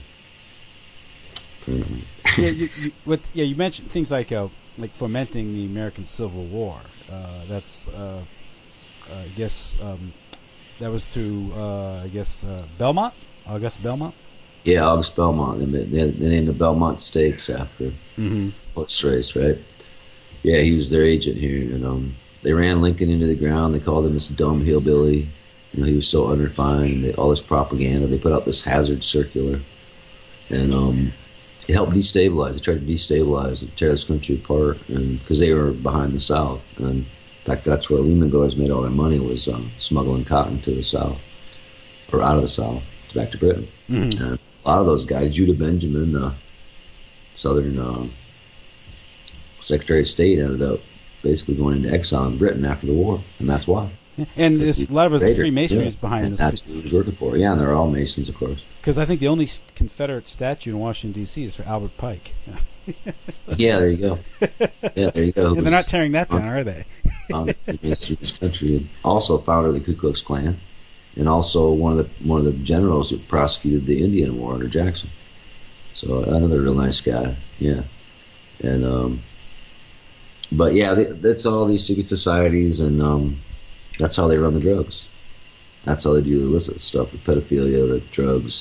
Speaker 9: You mentioned things like fomenting the American Civil War. That's I guess that was through Belmont, August Belmont.
Speaker 10: Yeah, August Belmont. They named the Belmont Stakes after horse race, right? Yeah, he was their agent here, and they ran Lincoln into the ground. They called him this dumb hillbilly. He was so unrefined. All this propaganda. They put out this hazard circular, and it helped destabilize. They tried to destabilize and tear this country apart, and because they were behind the South. And in fact, that's where Lehman Brothers made all their money, was smuggling cotton to the South, or out of the South, back to Britain. Mm-hmm. And a lot of those guys, Judah Benjamin, the Southern Secretary of State, ended up basically going into exile in Britain after the war, and that's why.
Speaker 9: And a lot of us Freemasonry is behind this.
Speaker 10: That's what he was working for. Yeah, and they're all Masons, of course.
Speaker 9: Because I think the only Confederate statue in Washington, D.C. is for Albert Pike.
Speaker 10: Yeah, there you go. Yeah, there you go.
Speaker 9: And they're not tearing that down, are they?
Speaker 10: Founded this country, and also founder of the Ku Klux Klan, and also one of the generals who prosecuted the Indian War under Jackson. So another real nice guy. Yeah, and but yeah, that's all these secret societies, and that's how they run the drugs. That's how they do the illicit stuff, the pedophilia, the drugs,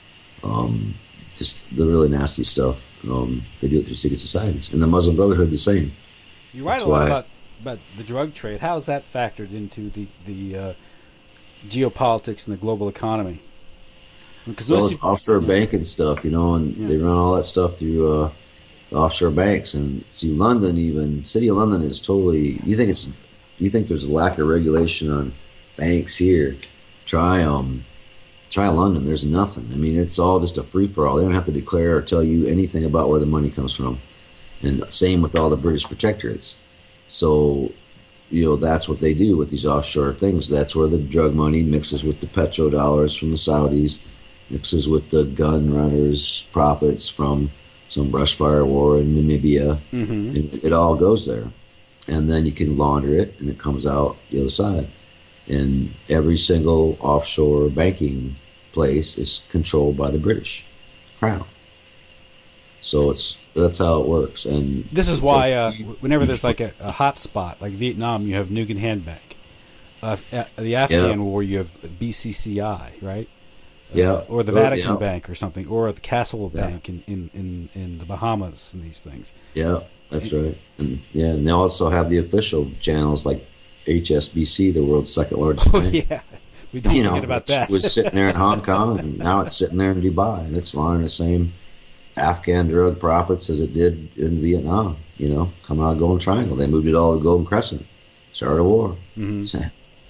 Speaker 10: just the really nasty stuff. They do it through secret societies. And the Muslim Brotherhood, the same.
Speaker 9: You write a lot about the drug trade. How is that factored into the geopolitics and the global economy?
Speaker 10: Because those offshore banking stuff, and they run all that stuff through offshore banks. And see, London, City of London is totally. You think there's a lack of regulation on banks here? Try London. There's nothing. I mean, it's all just a free for all. They don't have to declare or tell you anything about where the money comes from. And same with all the British protectorates. So, that's what they do with these offshore things. That's where the drug money mixes with the petrodollars from the Saudis, mixes with the gun runners' profits from some brushfire war in Namibia. Mm-hmm. And it all goes there. And then you can launder it, and it comes out the other side. And every single offshore banking place is controlled by the British Crown. So that's how it works. And
Speaker 9: this is why whenever there's like a hot spot, like Vietnam, you have Nugan Hand Bank. The Afghan War, you have BCCI, right? Or the Vatican Bank or something, or the Castle Bank in the Bahamas and these things.
Speaker 10: Yeah, that's right. And and they also have the official channels like HSBC, the world's second largest bank.
Speaker 9: Yeah, We don't forget about that.
Speaker 10: Was sitting there in Hong Kong, and now it's sitting there in Dubai, and it's laundering the same Afghan drug profits as it did in Vietnam. Coming out of Golden Triangle. They moved it all to Golden Crescent. Started a war.
Speaker 9: Mm-hmm.
Speaker 10: So,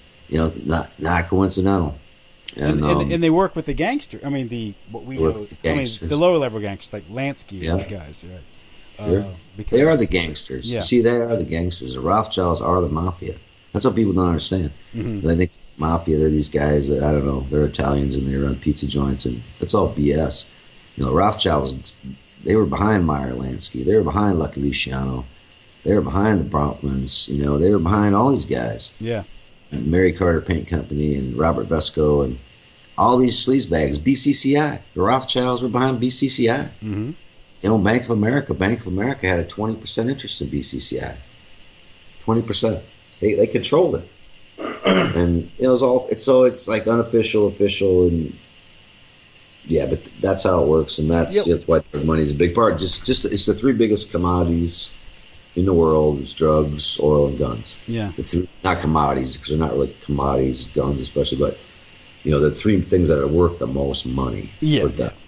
Speaker 10: not coincidental.
Speaker 9: And they work with the gangster. I mean, the lower level gangsters like Lansky and these guys, right?
Speaker 10: They are the gangsters.
Speaker 9: Yeah.
Speaker 10: See, they are the gangsters. The Rothschilds are the mafia. That's what people don't understand.
Speaker 9: Mm-hmm.
Speaker 10: They think mafia, they're these guys that, I don't know, they're Italians and they run pizza joints, and that's all BS. Rothschilds, they were behind Meyer Lansky. They were behind Lucky Luciano. They were behind the Bronfmans. They were behind all these guys.
Speaker 9: Yeah.
Speaker 10: And Mary Carter Paint Company and Robert Vesco and all these sleazebags. BCCI. The Rothschilds were behind BCCI.
Speaker 9: Mm-hmm.
Speaker 10: Bank of America. Bank of America had a 20% interest in BCCI. 20%. They controlled it. And it was all. It's like unofficial, official, and yeah. But that's how it works, and that's why drug money is a big part. Just it's the three biggest commodities in the world: is drugs, oil, and guns.
Speaker 9: Yeah.
Speaker 10: It's not commodities because they're not really commodities, guns especially, but the three things that are worth the most money.
Speaker 9: Yeah.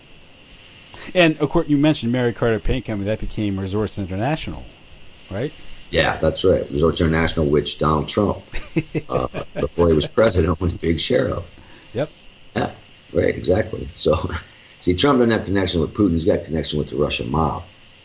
Speaker 9: And of course, you mentioned Mary Carter Paint Company. That became Resorts International, right?
Speaker 10: Yeah, that's right. Resorts International, which Donald Trump, before he was president, was a big share of.
Speaker 9: Yep.
Speaker 10: Yeah, right, exactly. So, see, Trump doesn't have connection with Putin. He's got connection with the Russian mob.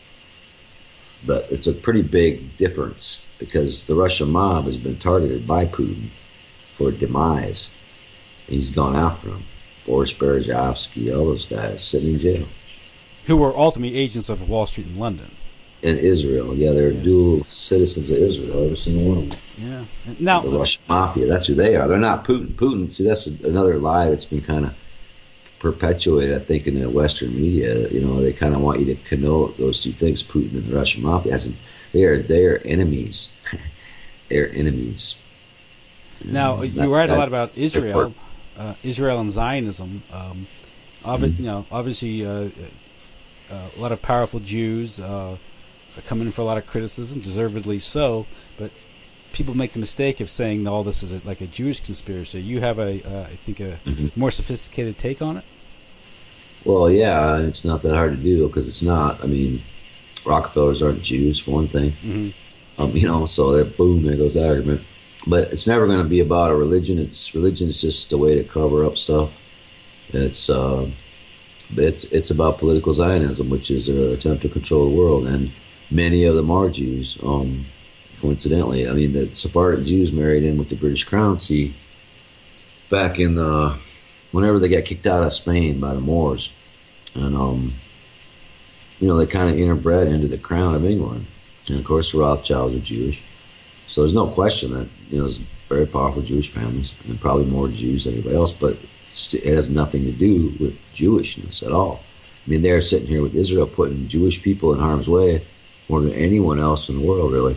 Speaker 10: But it's a pretty big difference because the Russian mob has been targeted by Putin for demise. He's gone after them. Boris Berezovsky, all those guys sitting in jail.
Speaker 9: Who were ultimately agents of Wall Street in London.
Speaker 10: In Israel, they're dual citizens of Israel, every single one of them.
Speaker 9: Yeah. Now,
Speaker 10: the Russian mafia, that's who they are. They're not Putin. Putin, see, that's another lie that's been kind of perpetuated, I think, in the Western media. They kind of want you to connote those two things, Putin and the Russian mafia. They are enemies. They're enemies.
Speaker 9: Now, you write a lot about Israel, Israel and Zionism. Obviously, a lot of powerful Jews come in for a lot of criticism, deservedly so, but people make the mistake of saying all this is like a Jewish conspiracy. You have I think a more sophisticated take on it?
Speaker 10: Well, yeah, it's not that hard to do because it's not. I mean, Rockefellers aren't Jews, for one thing.
Speaker 9: Mm-hmm.
Speaker 10: So boom, there goes that argument. But it's never going to be about a religion. Religion is just a way to cover up stuff. It's about political Zionism, which is an attempt to control the world, and many of them are Jews. Coincidentally, I mean, the Sephardic Jews married in with the British Crown. See, back in whenever they got kicked out of Spain by the Moors, and they kind of interbred into the Crown of England, and of course the Rothschilds are Jewish, so there's no question that there's very powerful Jewish families, and probably more Jews than anybody else, but it has nothing to do with Jewishness at all. I mean, they're sitting here with Israel putting Jewish people in harm's way more than anyone else in the world, really.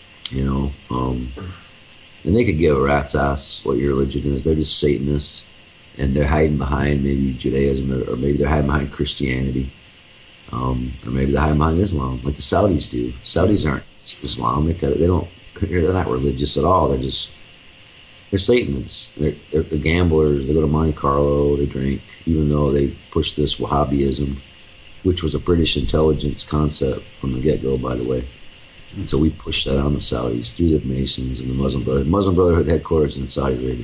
Speaker 10: And they could give a rat's ass what your religion is. They're just Satanists, and they're hiding behind maybe Judaism, or maybe they're hiding behind Christianity, or maybe they're hiding behind Islam, like the Saudis do. Saudis aren't Islamic. They're not religious at all. They're Satanists. They're gamblers. They go to Monte Carlo. They drink, even though they push this Wahhabism, which was a British intelligence concept from the get-go, by the way. And so we pushed that on the Saudis through the Masons and the Muslim Brotherhood. Muslim Brotherhood headquarters in Saudi Arabia.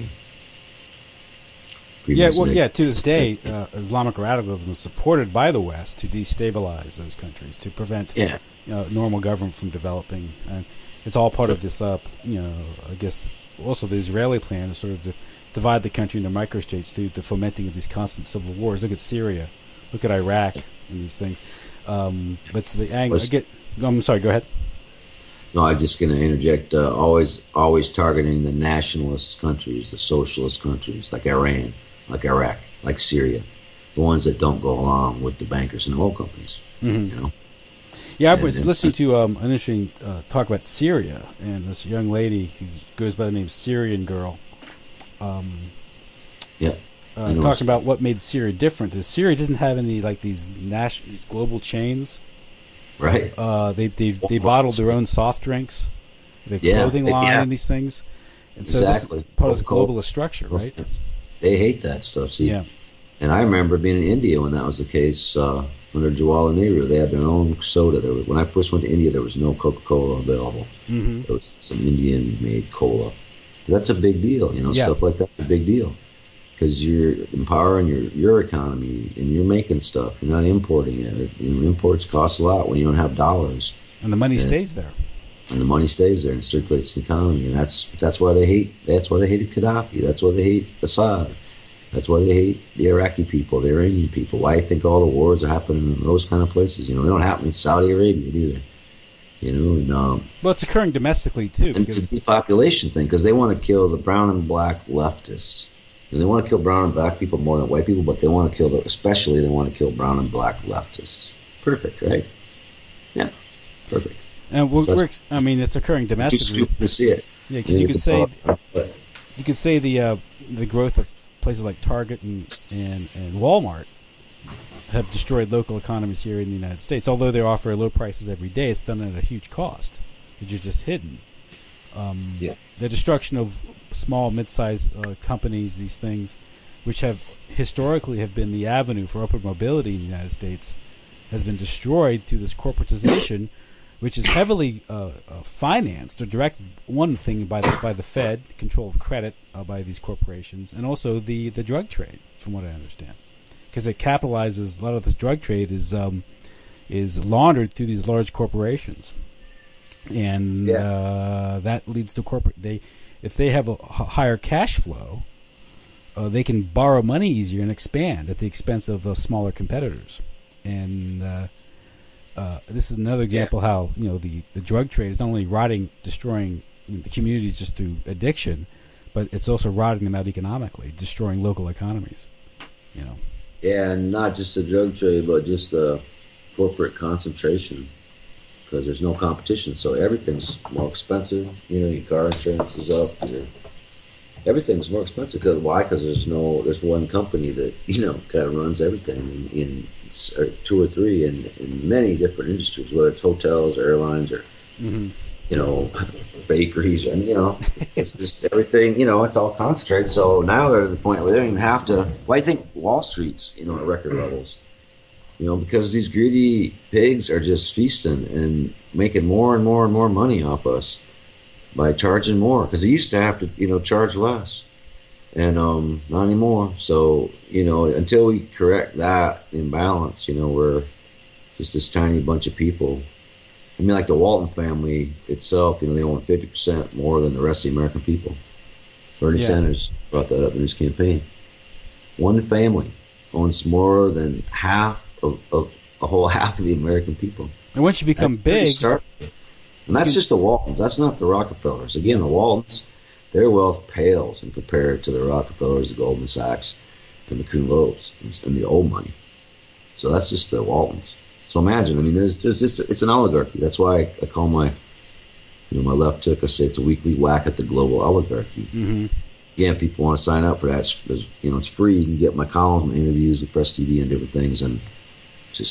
Speaker 9: To this day, Islamic radicalism is supported by the West to destabilize those countries, to prevent normal government from developing. And it's all part of this, I guess, also the Israeli plan to sort of divide the country into microstates through the fomenting of these constant civil wars. Look at Syria, look at Iraq, and these things. But it's the angle. I'm sorry. Go ahead.
Speaker 10: No, I'm just going to interject. Always targeting the nationalist countries, the socialist countries, like Iran, like Iraq, like Syria, the ones that don't go along with the bankers and the oil companies.
Speaker 9: Mm-hmm. Yeah, I was listening to an interesting talk about Syria, and this young lady who goes by the name Syrian Girl. Talking about what made Syria different. Is Syria didn't have any like these global chains.
Speaker 10: Right.
Speaker 9: They bottled their own soft drinks, their clothing line, and these things, and so this is part of the globalist structure, right?
Speaker 10: They hate that stuff. See,
Speaker 9: Yeah.
Speaker 10: And I remember being in India when that was the case. Under Jawaharlal Nehru, they had their own soda. When I first went to India, there was no Coca-Cola available.
Speaker 9: Mm-hmm.
Speaker 10: There was some Indian-made cola. That's a big deal, you know.
Speaker 9: Yeah.
Speaker 10: Stuff like that's a big deal because you're empowering your economy and you're making stuff. You're not importing it. You know, imports cost a lot when you don't have dollars.
Speaker 9: And the money stays there.
Speaker 10: And the money stays there and circulates the economy, and that's why they hate. That's why they hated Gaddafi. That's why they hate Assad. That's why they hate the Iraqi people, the Iranian people. Why do you think all the wars are happening in those kind of places? You know, they don't happen in Saudi Arabia, do they? You know, and
Speaker 9: Well, it's occurring domestically too.
Speaker 10: and it's a depopulation thing because they want to kill the brown and black leftists. And they want to kill brown and black people more than white people, but they want to kill, especially they want to kill brown and black leftists. Perfect, right? Yeah, perfect.
Speaker 9: And I mean, it's occurring domestically.
Speaker 10: It's too stupid to see it.
Speaker 9: Yeah, because you could say the growth of places like Target and Walmart have destroyed local economies here in the United States. Although they offer low prices every day, it's done at a huge cost, which is just hidden. The destruction of small, mid-sized companies, these things, which have historically have been the avenue for upward mobility in the United States, has been destroyed through this corporatization, which is heavily financed or directed, one thing by the Fed, control of credit by these corporations, and also the drug trade, from what I understand, because it capitalizes a lot of this drug trade is laundered through these large corporations, and that leads to if they have a higher cash flow, they can borrow money easier and expand at the expense of smaller competitors, and this is another example how the drug trade is not only destroying the communities just through addiction, but it's also rotting them out economically, destroying local economies.
Speaker 10: Yeah, and not just the drug trade, but just the corporate concentration, because there's no competition, so everything's more expensive. Your car insurance is up. Everything's more expensive. Why? Because there's one company that kind of runs everything in two or three in many different industries, whether it's hotels, or airlines, or bakeries, and it's just everything. It's all concentrated. So now they're at the point where they don't even have to. Why do you think Wall Street's at record levels? Because these greedy pigs are just feasting and making more and more and more money off us by charging more, because they used to have to charge less, and not anymore. So until we correct that imbalance, we're just this tiny bunch of people. I mean, like the Walton family itself, they own 50% more than the rest of the American people. Bernie Sanders brought that up in his campaign. One family owns more than half of a whole half of the American people.
Speaker 9: And once you become big,
Speaker 10: and that's just the Waltons. That's not the Rockefellers. Again, the Waltons, their wealth pales in compared to the Rockefellers, the Goldman Sachs, and the Kuhn Loebs, and the old money. So that's just the Waltons. So imagine, I mean, there's just, it's an oligarchy. That's why I call my left hook, I say it's a weekly whack at the global oligarchy. Mm-hmm. Again, if people want to sign up for that, it's free. You can get my columns, my interviews with Press TV and different things, and just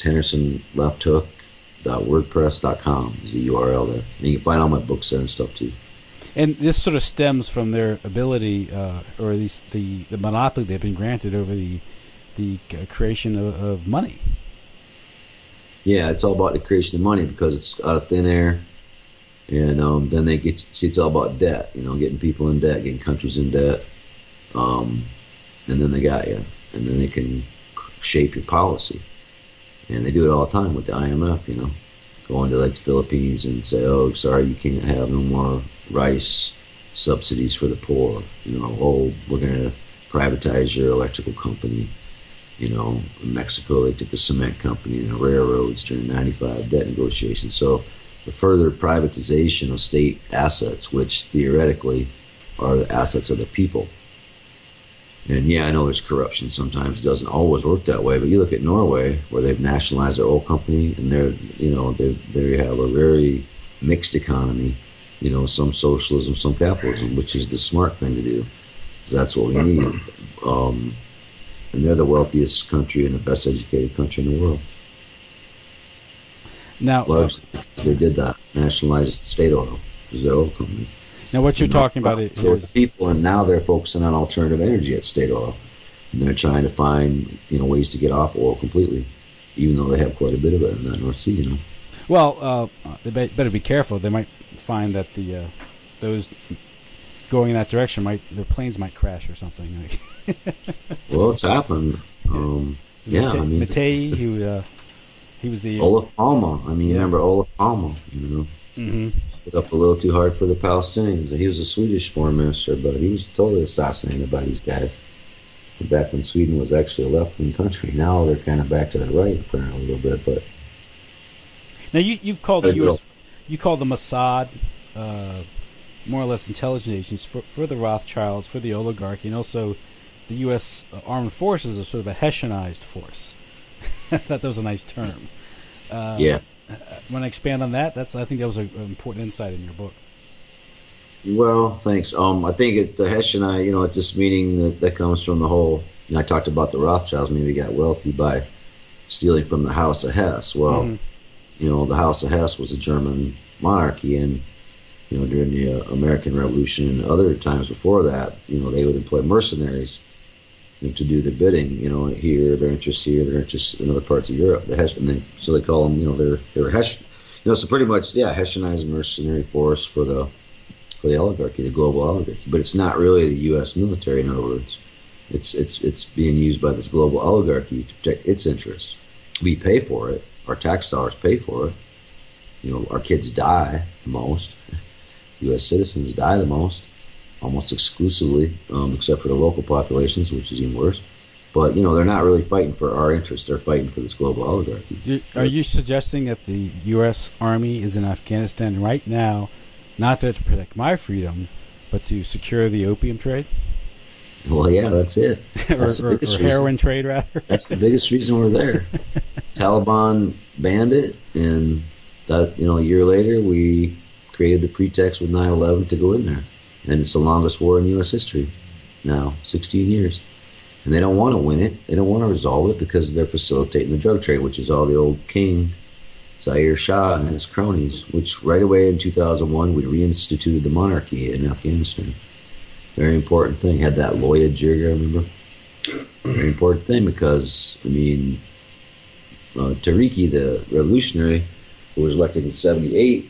Speaker 10: HendersonLeftHook.wordpress.com is the URL there. And you can find all my books there and stuff too.
Speaker 9: And this sort of stems from their ability, or at least the monopoly they've been granted over the creation of money.
Speaker 10: Yeah, it's all about the creation of money because it's out of thin air. And then they it's all about debt, getting people in debt, getting countries in debt. And then they got you. And then they can shape your policy. And they do it all the time with the IMF, Go into like the Philippines and say, oh, sorry, you can't have no more rice subsidies for the poor. Oh, we're going to privatize your electrical company. In Mexico, they took a cement company and the railroads during 95 debt negotiations. So the further privatization of state assets, which theoretically are the assets of the people. And yeah, I know there's corruption. Sometimes it doesn't always work that way. But you look at Norway, where they've nationalized their oil company, and they have a very mixed economy. Some socialism, some capitalism, which is the smart thing to do. That's what we need. And they're the wealthiest country and the best educated country in the world.
Speaker 9: Now,
Speaker 10: largely because they did that, nationalized state oil, is their oil company.
Speaker 9: Now, what you're talking about is
Speaker 10: people, and now they're focusing on alternative energy at State Oil, and they're trying to find ways to get off oil completely, even though they have quite a bit of it in the North Sea.
Speaker 9: Well, they better be careful. They might find that those going in that direction their planes might crash or something.
Speaker 10: Well, it's happened.
Speaker 9: Mattei, he was the
Speaker 10: Olaf Palme. Remember Olaf Palme? Stood up a little too hard for the Palestinians. He was a Swedish foreign minister, but he was totally assassinated by these guys. Back when Sweden was actually a left-wing country, now they're kind of back to the right, apparently a little bit. But
Speaker 9: now you've called the U.S. You call the Mossad more or less intelligence agencies for the Rothschilds, for the oligarchy, and also the U.S. Armed Forces are sort of a Hessianized force. I thought that was a nice term.
Speaker 10: Yeah.
Speaker 9: Want to expand on that? I think that was an important insight in your book.
Speaker 10: Well, thanks. I think the Hessianized, it's just meaning that comes from the whole. I talked about the Rothschilds. Maybe got wealthy by stealing from the House of Hesse. Well, the House of Hesse was a German monarchy, and during the American Revolution and other times before that, they would employ mercenaries to do their bidding. Here their interests, their interests in other parts of Europe. So they call them, they're Hessian. So pretty much, Hessianized mercenary force for the oligarchy, the global oligarchy. But it's not really the U.S. military. In other words, it's being used by this global oligarchy to protect its interests. We pay for it. Our tax dollars pay for it. Our kids die the most. U.S. citizens die the most, almost exclusively, except for the local populations, which is even worse. But, they're not really fighting for our interests. They're fighting for this global oligarchy.
Speaker 9: Are you suggesting that the U.S. Army is in Afghanistan right now, not there to protect my freedom, but to secure the opium trade?
Speaker 10: Well, yeah, that's it. That's
Speaker 9: or heroin trade, rather.
Speaker 10: That's the biggest reason we're there. Taliban banned it, and that, a year later, we created the pretext with 9/11 to go in there. And it's the longest war in U.S. history now, 16 years. And they don't want to win it. They don't want to resolve it because they're facilitating the drug trade, which is all the old king, Zaire Shah, and his cronies, which right away in 2001, we reinstituted the monarchy in Afghanistan. Very important thing. Had that Loya Jirga, remember? Very important thing because, Tariqi, the revolutionary, who was elected in 1978,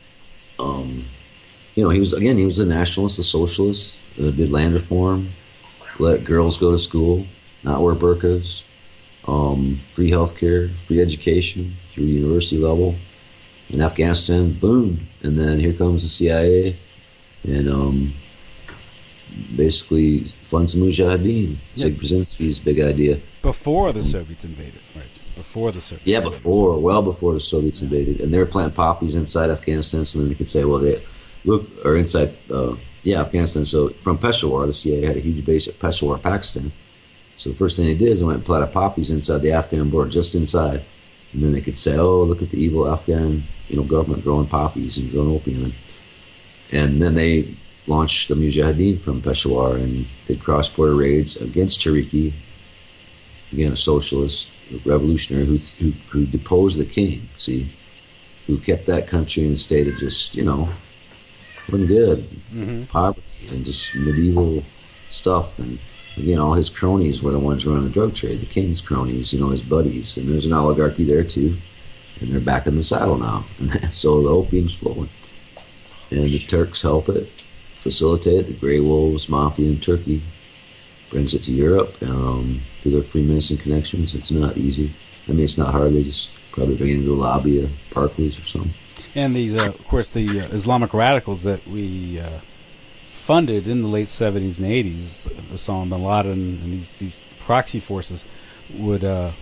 Speaker 10: he was a nationalist, a socialist, did land reform, let girls go to school, not wear burqas, free health care, free education through university level. In Afghanistan, boom. And then here comes the CIA and basically funds the Mujahideen. Yeah. Brzezinski's big idea.
Speaker 9: Before the Soviets invaded, right? Before the Soviets invaded.
Speaker 10: Well before the Soviets invaded. And they were planting poppies inside Afghanistan, so then they could say, inside Afghanistan. So from Peshawar, the CIA had a huge base at Peshawar, Pakistan. So the first thing they did is they went and planted poppies inside the Afghan border, just inside. And then they could say, look at the evil Afghan, government growing poppies and growing opium. And then they launched the Mujahideen from Peshawar and did cross-border raids against Tariqi, again a socialist, a revolutionary who deposed the king, who kept that country in a state of just, wasn't good, poverty and just medieval stuff. And again, all his cronies were the ones running the drug trade, the king's cronies, his buddies. And there's an oligarchy there too, and they're back in the saddle now. And so the opium's flowing, and the Turks help it, facilitate it. The Grey Wolves Mafia in Turkey brings it to Europe through their Freemason connections. It's not easy. It's not hard. They just probably bring it into a lobby of Barclays or something.
Speaker 9: And these, of course, the Islamic radicals that we funded in the late 70s and 80s, Osama bin Laden and these proxy forces would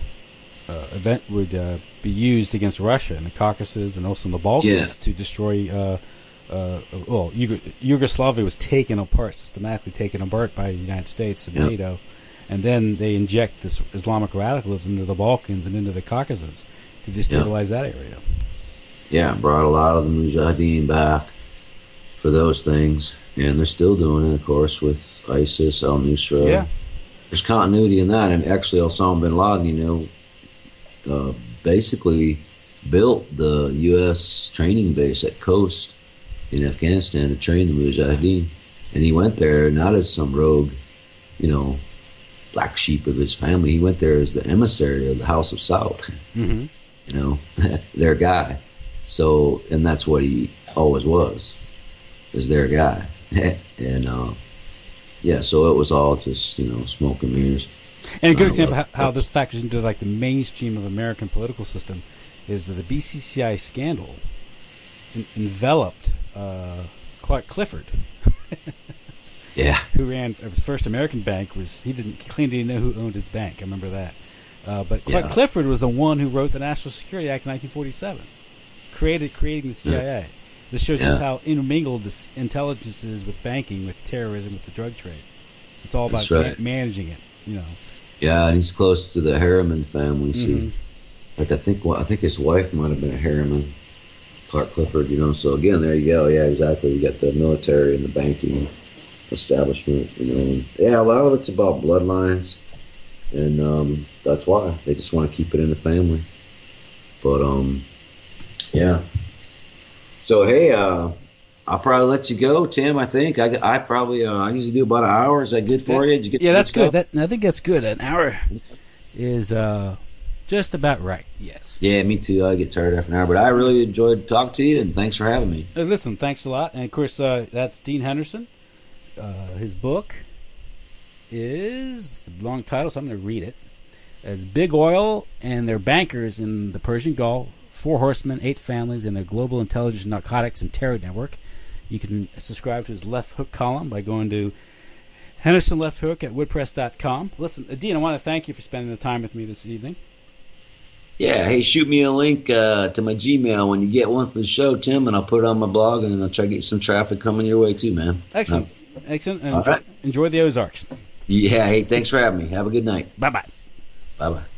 Speaker 9: be used against Russia in the Caucasus and also in the Balkans to destroy. Yugoslavia was systematically taken apart by the United States and NATO, and then they inject this Islamic radicalism into the Balkans and into the Caucasus to destabilize that area.
Speaker 10: Yeah, brought a lot of the Mujahideen back for those things, and they're still doing it, of course, with ISIS, al-Nusra. Yeah. There's continuity in that, and actually Osama bin Laden, basically built the U.S. training base at Khost in Afghanistan to train the Mujahideen. And he went there not as some rogue, black sheep of his family. He went there as the emissary of the House of Saud, their guy. So, and that's what he always was, is their guy. And, so it was all just, smoke and mirrors.
Speaker 9: And a good example of how this factors into like the mainstream of American political system is that the BCCI scandal enveloped Clark Clifford.
Speaker 10: Yeah.
Speaker 9: Who ran his first American bank he didn't know who owned his bank. I remember that. But Clark Clifford was the one who wrote the National Security Act in 1947, creating the CIA. Yeah. This shows us how intermingled this intelligence is with banking, with terrorism, with the drug trade. It's all about managing it,
Speaker 10: Yeah, and he's close to the Harriman family. See, like I think his wife might have been a Harriman, Clark Clifford. So again, there you go. Yeah, exactly. You got the military and the banking establishment. A lot of it's about bloodlines, and that's why they just want to keep it in the family. But yeah. So hey, I'll probably let you go, Tim. I think I probably I usually do about an hour. Is that good for you? Did you get
Speaker 9: that's good. I think that's good. An hour is just about right. Yes.
Speaker 10: Yeah, me too. I get tired after an hour, but I really enjoyed talking to you, and thanks for having me.
Speaker 9: Listen, thanks a lot. And of course, that's Dean Henderson. His book is a long title, so I'm going to read it. It's Big Oil and Their Bankers in the Persian Gulf. 4 Horsemen, 8 Families, and their Global Intelligence, Narcotics, and Terror Network. You can subscribe to his Left Hook column by going to Henderson Left Hook at WordPress.com. Listen, Dean, I want to thank you for spending the time with me this evening.
Speaker 10: Yeah, hey, shoot me a link to my Gmail when you get one for the show, Tim, and I'll put it on my blog, and I'll try to get some traffic coming your way too, man.
Speaker 9: Excellent. And enjoy the Ozarks.
Speaker 10: Yeah, hey, thanks for having me. Have a good night.
Speaker 9: Bye-bye.
Speaker 10: Bye-bye.